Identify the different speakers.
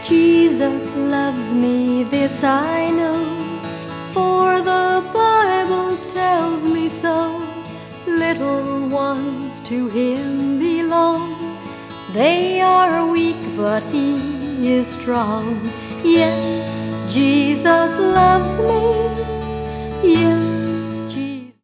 Speaker 1: Jesus loves me, this I know, for the Bible tells me so. Little ones to Him belong. They are weak, but He is strong. Yes, Jesus loves me. Yes,